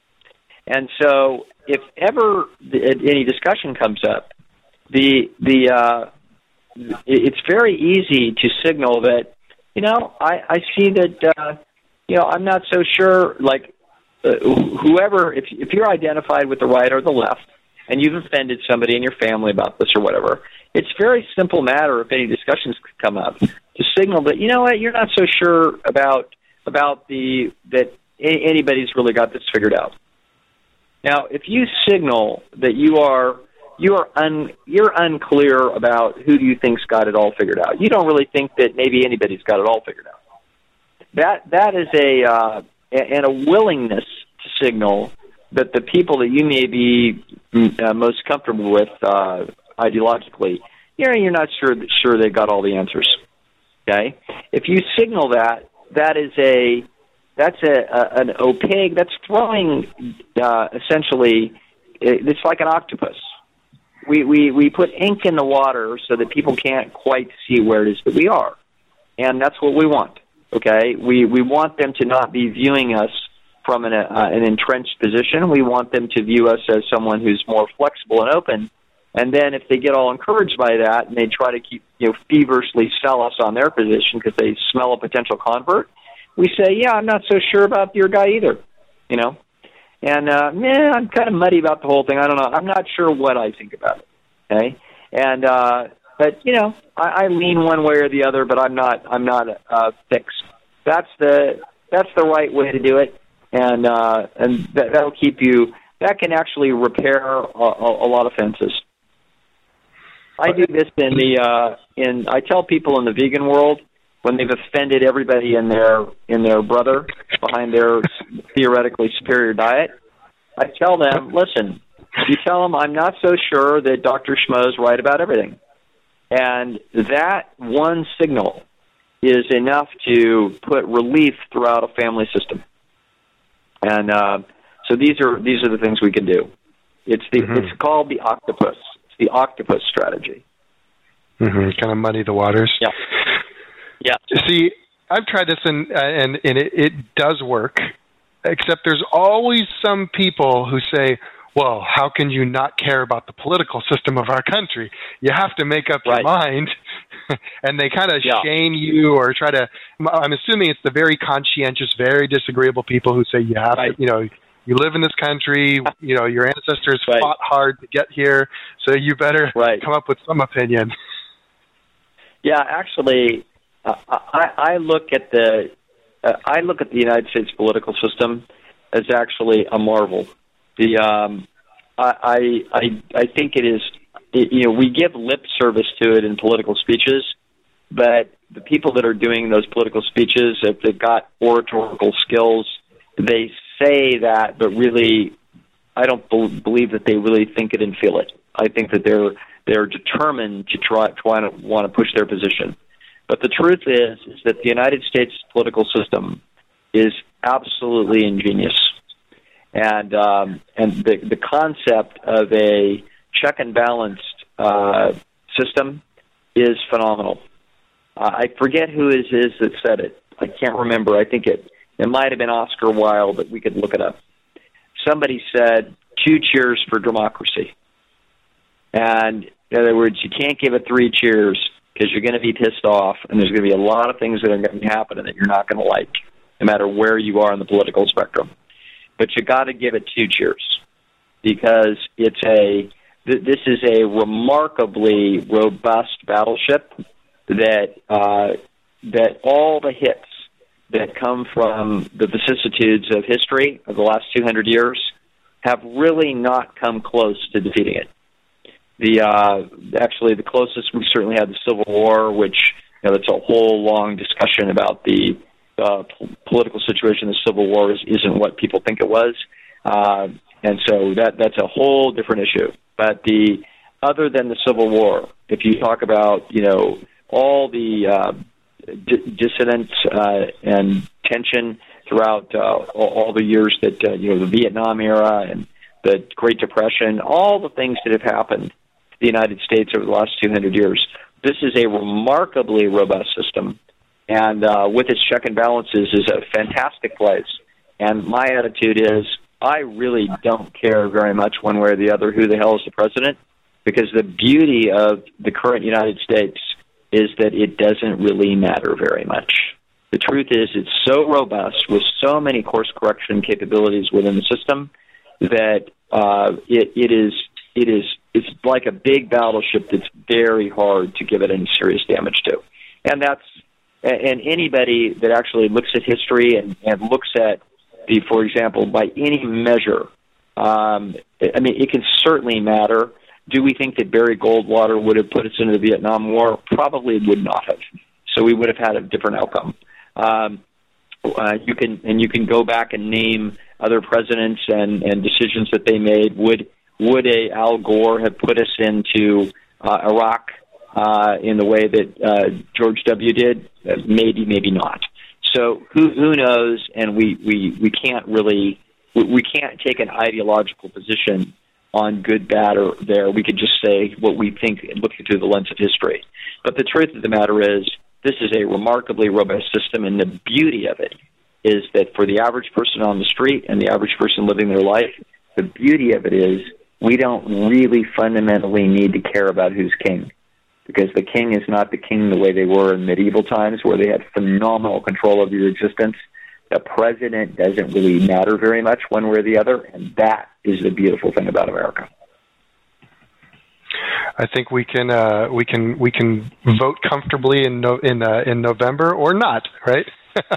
And so, if ever any discussion comes up, the the uh, it's very easy to signal that, you know, I, I see that, uh, you know, I'm not so sure, like, uh, whoever, if if you're identified with the right or the left, and you've offended somebody in your family about this or whatever, it's a very simple matter, if any discussions come up, to signal that, you know what, you're not so sure about about the that anybody's really got this figured out. Now, if you signal that you are you are un, you're unclear about who you think's got it all figured out, you don't really think that maybe anybody's got it all figured out. That that is a uh, and a willingness to signal that the people that you may be uh, most comfortable with uh, ideologically, you know, you're not sure sure they've got all the answers. Okay, if you signal that, that is a that's a, a an opaque. That's throwing uh, essentially. It's like an octopus. We, we we put ink in the water so that people can't quite see where it is that we are, and that's what we want. Okay, we we want them to not be viewing us from an uh, an entrenched position. We want them to view us as someone who's more flexible and open. And then if they get all encouraged by that and they try to keep, you know, feverishly sell us on their position because they smell a potential convert, we say, yeah, I'm not so sure about your guy either, you know. And, uh, man, I'm kind of muddy about the whole thing. I don't know. I'm not sure what I think about it, okay? And, uh, but, you know, I, I lean one way or the other, but I'm not, I'm not uh, fixed. That's the, that's the right way to do it. And, uh, and that, that'll keep you, that can actually repair a, a, a lot of fences. I do this in the uh, in. I tell people in the vegan world when they've offended everybody in their in their brother behind their theoretically superior diet. I tell them, listen. You tell them I'm not so sure that Doctor Schmo's right about everything, and that one signal is enough to put relief throughout a family system. And uh, so these are these are the things we can do. It's the mm-hmm. it's called the octopus. The octopus strategy. Mm-hmm. Kind of muddy the waters. Yeah. Yeah. See, I've tried this and and, and it, it does work, except there's always some people who say, well, how can you not care about the political system of our country? You have to make up your right. mind. And they kind of yeah. shame you or try to, I'm assuming it's the very conscientious, very disagreeable people who say you have right. to, you know, you live in this country, you know, your ancestors right. fought hard to get here, so you better right. come up with some opinion. Yeah, actually, uh, I, I look at the uh, I look at the United States political system as actually a marvel. The um, I, I I think it is it, you know we give lip service to it in political speeches, but the people that are doing those political speeches, if they've got oratorical skills, they say that, but really, I don't be- believe that they really think it and feel it. I think that they're they're determined to try try to want to push their position. But the truth is, is that the United States political system is absolutely ingenious, and um, and the the concept of a check and balanced uh, system is phenomenal. Uh, I forget who it is that said it. I can't remember. I think it. It might have been Oscar Wilde, but we could look it up. Somebody said, two cheers for democracy. And in other words, you can't give it three cheers because you're going to be pissed off, and there's going to be a lot of things that are going to happen that you're not going to like, no matter where you are on the political spectrum. But you got to give it two cheers because it's a th- this is a remarkably robust battleship that uh, that all the hits that come from the vicissitudes of history of the last two hundred years have really not come close to defeating it. The uh, actually the closest we certainly had the Civil War, which you know, that's a whole long discussion about the uh, p- political situation. The Civil War is, isn't what people think it was, uh, and so that that's a whole different issue. But the other than the Civil War, if you talk about you know all the uh, d- dissidence uh, and tension throughout uh, all, all the years that uh, you know the Vietnam era and the Great Depression, all the things that have happened to the United States over the last two hundred years, this is a remarkably robust system, and uh, with its check and balances is a fantastic place. And my attitude is, I really don't care very much one way or the other who the hell is the president, because the beauty of the current United States is that it doesn't really matter very much. The truth is, it's so robust with so many course correction capabilities within the system that uh, it, it is it is it's like a big battleship that's very hard to give it any serious damage to, and that's and anybody that actually looks at history and, and looks at the, for example, by any measure, um, I mean, it can certainly matter. Do we think that Barry Goldwater would have put us into the Vietnam War? Probably would not have. So we would have had a different outcome. Um, uh, you can and you can go back and name other presidents and, and decisions that they made. Would would a Al Gore have put us into uh, Iraq uh, in the way that uh, George W. did? Uh, maybe, maybe not. So who who knows? And we, we, we can't really we, we can't take an ideological position on good, bad, or there. We could just say what we think, looking through the lens of history. But the truth of the matter is, this is a remarkably robust system, and the beauty of it is that for the average person on the street and the average person living their life, the beauty of it is we don't really fundamentally need to care about who's king, because the king is not the king the way they were in medieval times, where they had phenomenal control of your existence. The president doesn't really matter very much one way or the other, and that is the beautiful thing about America. I think we can uh, we can we can vote comfortably in no, in uh, in November or not, right?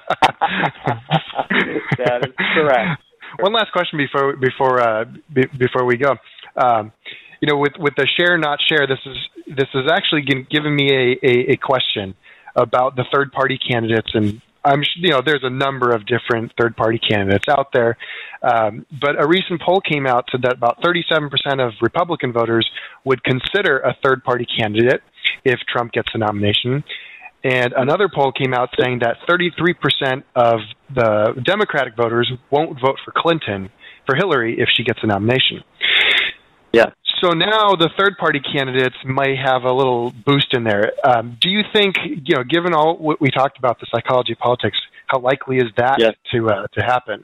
That is correct. One last question before before uh, be, before we go. Um, you know, with with the share not share, this is this is actually giving me a, a, a question about the third party candidates, and I'm you know there's a number of different third party candidates out there, um, but a recent poll came out said that about thirty-seven percent of Republican voters would consider a third party candidate if Trump gets the nomination. And another poll came out saying that thirty-three percent of the Democratic voters won't vote for Clinton, for Hillary, if she gets a nomination. Yeah. So now the third-party candidates might have a little boost in there. Um, do you think, you know, given all what we talked about, the psychology of politics, how likely is that yeah. to uh, to happen?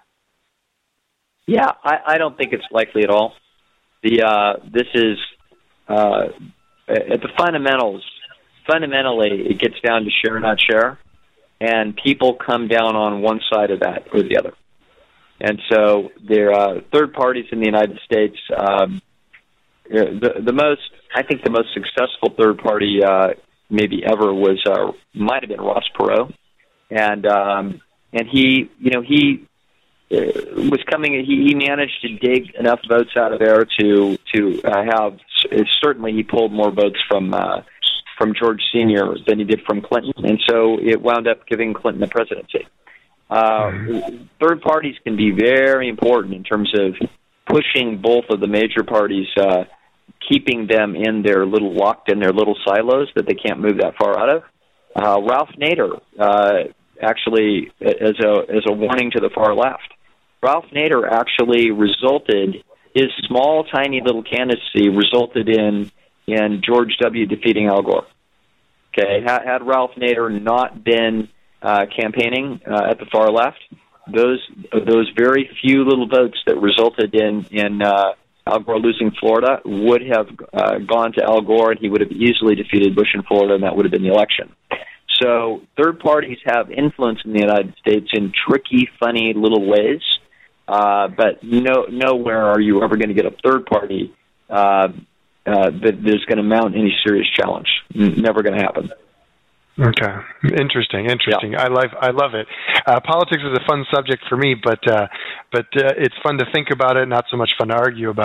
Yeah, I, I don't think it's likely at all. The uh, this is uh, at the fundamentals. Fundamentally, it gets down to share, not share, and people come down on one side of that or the other. And so there are third parties in the United States. Um, the, the most, I think, the most successful third party uh, maybe ever was uh, might have been Ross Perot, and um, and he, you know, he uh, was coming. He, he managed to dig enough votes out of there to to uh, have. Certainly, he pulled more votes from. Uh, from George Senior than he did from Clinton, and so it wound up giving Clinton the presidency. Uh, third parties can be very important in terms of pushing both of the major parties, uh, keeping them in their little, locked in their little silos that they can't move that far out of. Uh, Ralph Nader, uh, actually, as a, as a warning to the far left, Ralph Nader actually resulted, his small, tiny little candidacy resulted in in George W. defeating Al Gore. Okay, had, had Ralph Nader not been uh, campaigning uh, at the far left, those those very few little votes that resulted in in uh, Al Gore losing Florida would have uh, gone to Al Gore, and he would have easily defeated Bush in Florida, and that would have been the election. So third parties have influence in the United States in tricky, funny little ways, uh, but no nowhere are you ever going to get a third party uh, Uh, that there's going to mount any serious challenge. Never going to happen. Okay, interesting, interesting. Yeah. I love, I love it. Uh, politics is a fun subject for me, but uh, but uh, it's fun to think about it, not so much fun to argue about it.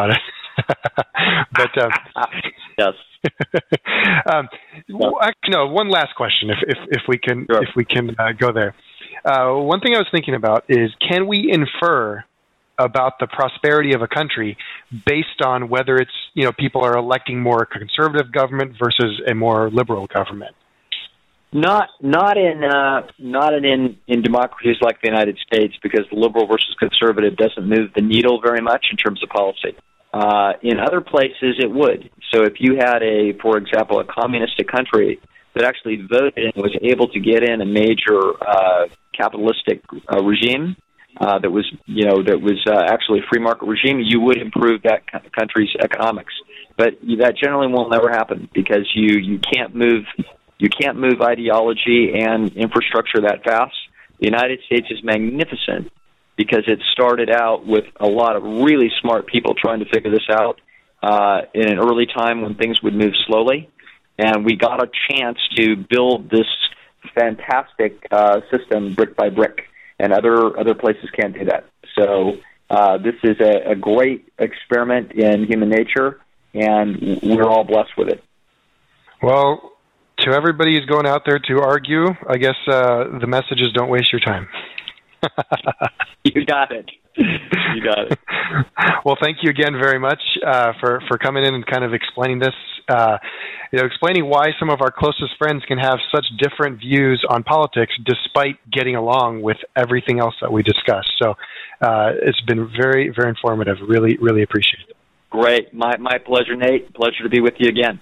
but um, yes. um, well, actually, no. One last question, if if, if we can sure. if we can uh, go there. Uh, one thing I was thinking about is, can we infer about the prosperity of a country based on whether it's, you know, people are electing more conservative government versus a more liberal government? Not not in uh, not in, in in democracies like the United States, because liberal versus conservative doesn't move the needle very much in terms of policy. Uh, in other places, it would. So if you had a, for example, a communistic country that actually voted and was able to get in a major uh, capitalistic uh, regime uh, that was, you know, that was uh, actually a free market regime, you would improve that country's economics. But that generally will never happen, because you, you can't move you can't move ideology and infrastructure that fast. The United States is magnificent because it started out with a lot of really smart people trying to figure this out uh, in an early time when things would move slowly. And we got a chance to build this fantastic uh, system brick by brick, and other other places can't do that. So uh, this is a, a great experiment in human nature, and we're all blessed with it. Well, to everybody who's going out there to argue, I guess uh, the message is don't waste your time. You got it. You got it. Well, thank you again very much uh, for, for coming in and kind of explaining this, uh, you know, explaining why some of our closest friends can have such different views on politics despite getting along with everything else that we discussed. So uh, it's been very, very informative. Really, really appreciate it. Great. My, my pleasure, Nate. Pleasure to be with you again.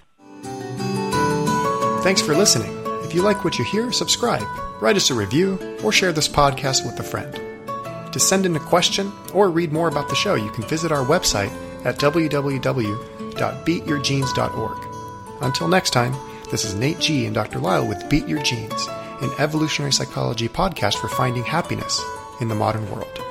Thanks for listening. If you like what you hear, subscribe, write us a review, or share this podcast with a friend. To send in a question or read more about the show, you can visit our website at w w w dot beat your genes dot org. Until next time, this is Nate G. and Doctor Lyle with Beat Your Genes, an evolutionary psychology podcast for finding happiness in the modern world.